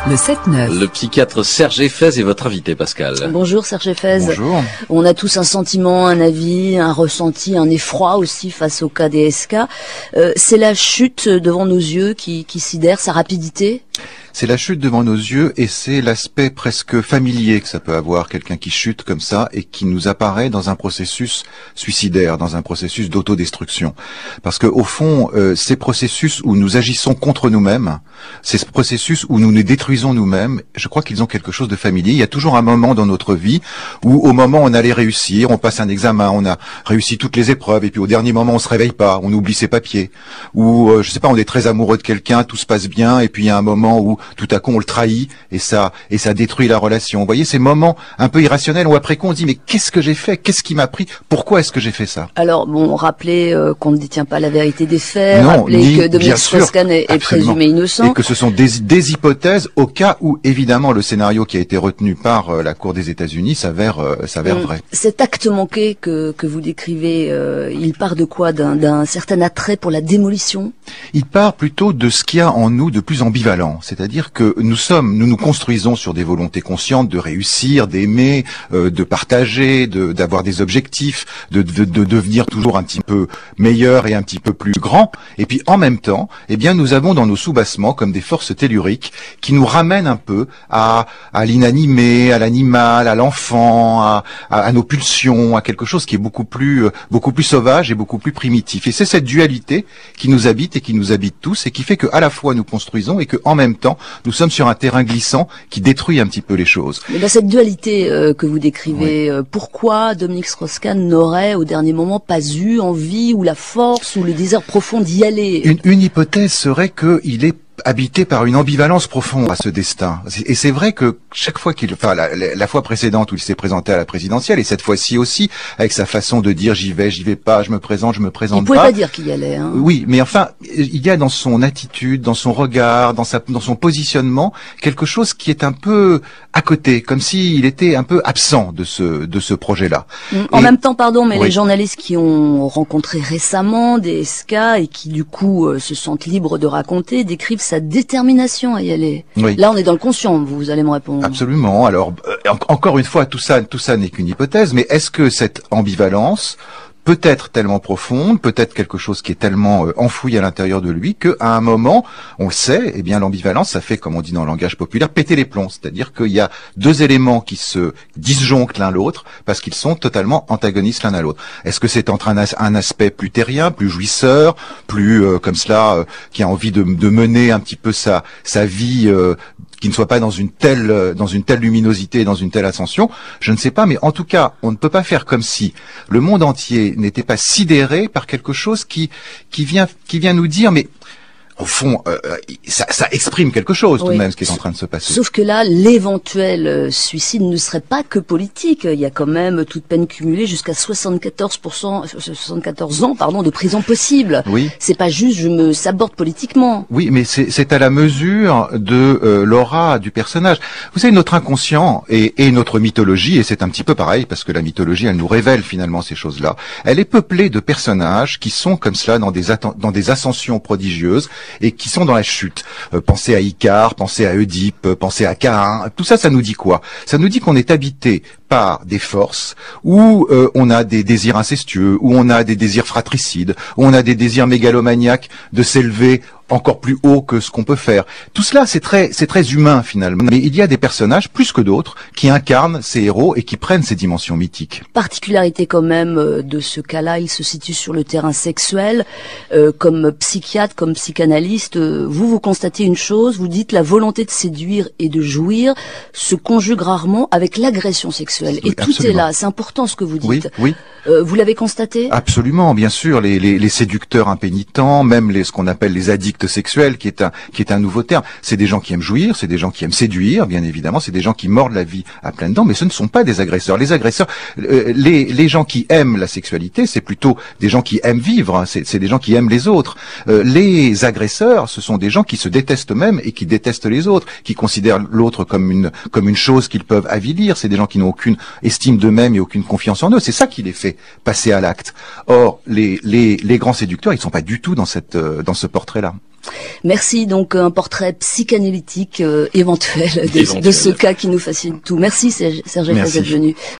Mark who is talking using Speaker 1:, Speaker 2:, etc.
Speaker 1: Le 7-9.
Speaker 2: Le psychiatre Serge Effez est votre invité, Pascal.
Speaker 3: Bonjour Serge Effez.
Speaker 4: Bonjour.
Speaker 3: On a tous un sentiment, un avis, un ressenti, un effroi aussi face au cas des SK. C'est la chute devant nos yeux qui sidère, sa rapidité.
Speaker 4: C'est la chute devant nos yeux et c'est l'aspect presque familier que ça peut avoir, quelqu'un qui chute comme ça et qui nous apparaît dans un processus suicidaire, dans un processus d'autodestruction. Parce que au fond, ces processus où nous agissons contre nous-mêmes, ces processus où nous nous détruisons nous-mêmes, je crois qu'ils ont quelque chose de familier. Il y a toujours un moment dans notre vie où au moment où on allait réussir, on passe un examen, on a réussi toutes les épreuves et puis au dernier moment on se réveille pas, on oublie ses papiers. Ou je sais pas, on est très amoureux de quelqu'un, tout se passe bien et puis il y a un moment où tout à coup on le trahit et ça détruit la relation. Vous voyez ces moments un peu irrationnels où après coup on se dit mais qu'est-ce que j'ai fait, qu'est-ce qui m'a pris, pourquoi est-ce que j'ai fait ça?
Speaker 3: Alors bon, rappelez qu'on ne détient pas la vérité des faits,
Speaker 4: non,
Speaker 3: rappelez que Dominique Strauss-Kahn est présumé innocent.
Speaker 4: Et que ce sont des hypothèses au cas où évidemment le scénario qui a été retenu par la Cour des États-Unis s'avère vrai.
Speaker 3: Cet acte manqué que vous décrivez, il part de quoi? D'un certain attrait pour la démolition?
Speaker 4: Il part plutôt de ce qu'il y a en nous de plus ambivalent, c'est-à-dire que nous nous construisons sur des volontés conscientes de réussir, d'aimer, de partager, d'avoir des objectifs, de devenir toujours un petit peu meilleur et un petit peu plus grand. Et puis en même temps, eh bien nous avons dans nos soubassements comme des forces telluriques qui nous ramènent un peu à l'inanimé, à l'animal, à l'enfant, à nos pulsions, à quelque chose qui est beaucoup plus sauvage et beaucoup plus primitif. Et c'est cette dualité qui nous habite et qui nous habite tous et qui fait que à la fois nous construisons et que en même temps nous sommes sur un terrain glissant qui détruit un petit peu les choses.
Speaker 3: Mais dans cette dualité que vous décrivez, oui. Pourquoi Dominique Strauss-Kahn n'aurait au dernier moment pas eu envie ou la force ou le désir profond d'y aller?
Speaker 4: Une hypothèse serait qu'il est habité par une ambivalence profonde à ce destin. Et c'est vrai que chaque fois la fois précédente où il s'est présenté à la présidentielle, et cette fois-ci aussi, avec sa façon de dire j'y vais pas, je me présente pas.
Speaker 3: Il pouvait pas dire qu'il y allait, hein.
Speaker 4: Oui, mais enfin, il y a dans son attitude, dans son regard, dans son positionnement, quelque chose qui est un peu à côté, comme s'il était un peu absent de ce projet-là.
Speaker 3: En même temps, pardon, mais
Speaker 4: oui.
Speaker 3: Les journalistes qui ont rencontré récemment des SK et qui du coup se sentent libres de raconter, décrivent sa détermination à y aller.
Speaker 4: Oui.
Speaker 3: Là, on est dans le conscient, vous allez me répondre.
Speaker 4: Absolument. Alors, encore une fois, tout ça n'est qu'une hypothèse, mais est-ce que cette ambivalence peut être tellement profonde, peut-être quelque chose qui est tellement enfoui à l'intérieur de lui qu'à un moment, on le sait, eh bien l'ambivalence, ça fait, comme on dit dans le langage populaire, péter les plombs. C'est-à-dire qu'il y a deux éléments qui se disjonctent l'un l'autre parce qu'ils sont totalement antagonistes l'un à l'autre. Est-ce que c'est entre un aspect plus terrien, plus jouisseur, plus comme cela, qui a envie de mener un petit peu sa vie qui ne soit pas dans une telle luminosité, dans une telle ascension, je ne sais pas, mais en tout cas, on ne peut pas faire comme si le monde entier n'était pas sidéré par quelque chose qui vient nous dire, mais au fond, ça exprime quelque chose tout de même, ce qui est en train de se passer.
Speaker 3: Sauf que là, l'éventuel suicide ne serait pas que politique. Il y a quand même toute peine cumulée jusqu'à 74 ans, de prison possible.
Speaker 4: Oui.
Speaker 3: C'est pas juste je me saborde politiquement.
Speaker 4: Oui, mais c'est à la mesure de l'aura du personnage. Vous savez, notre inconscient et notre mythologie, et c'est un petit peu pareil, parce que la mythologie, elle nous révèle finalement ces choses-là. Elle est peuplée de personnages qui sont comme cela dans des ascensions prodigieuses, et qui sont dans la chute. Pensez à Icare, pensez à Oedipe, pensez à Caïn. Tout ça, ça nous dit quoi? Ça nous dit qu'on est habité par des forces où on a des désirs incestueux, où on a des désirs fratricides, où on a des désirs mégalomaniaques de s'élever encore plus haut que ce qu'on peut faire. Tout cela, c'est très humain finalement. Mais il y a des personnages, plus que d'autres, qui incarnent ces héros et qui prennent ces dimensions mythiques.
Speaker 3: Particularité quand même de ce cas-là, il se situe sur le terrain sexuel. Comme psychiatre, comme psychanalyste, vous constatez une chose, vous dites la volonté de séduire et de jouir se conjugue rarement avec l'agression sexuelle.
Speaker 4: Oui,
Speaker 3: et tout est là, c'est important ce que vous dites.
Speaker 4: Oui.
Speaker 3: Vous l'avez constaté?
Speaker 4: Absolument, bien sûr, les séducteurs impénitents, même ce qu'on appelle les addicts sexuels, qui est un nouveau terme. C'est des gens qui aiment jouir, c'est des gens qui aiment séduire, bien évidemment, c'est des gens qui mordent la vie à pleines dents, mais ce ne sont pas des agresseurs. Les agresseurs, les gens qui aiment la sexualité, c'est plutôt des gens qui aiment vivre, c'est des gens qui aiment les autres. Les agresseurs, ce sont des gens qui se détestent eux-mêmes et qui détestent les autres, qui considèrent l'autre comme une chose qu'ils peuvent avilir. C'est des gens qui n'ont aucune estime d'eux-mêmes et aucune confiance en eux. C'est ça qui les fait passer à l'acte. Or, les grands séducteurs, ils sont pas du tout dans ce portrait-là.
Speaker 3: Merci, donc un portrait psychanalytique éventuel de ce cas qui nous fascine tout. Merci Serge Eyfels d'être venu.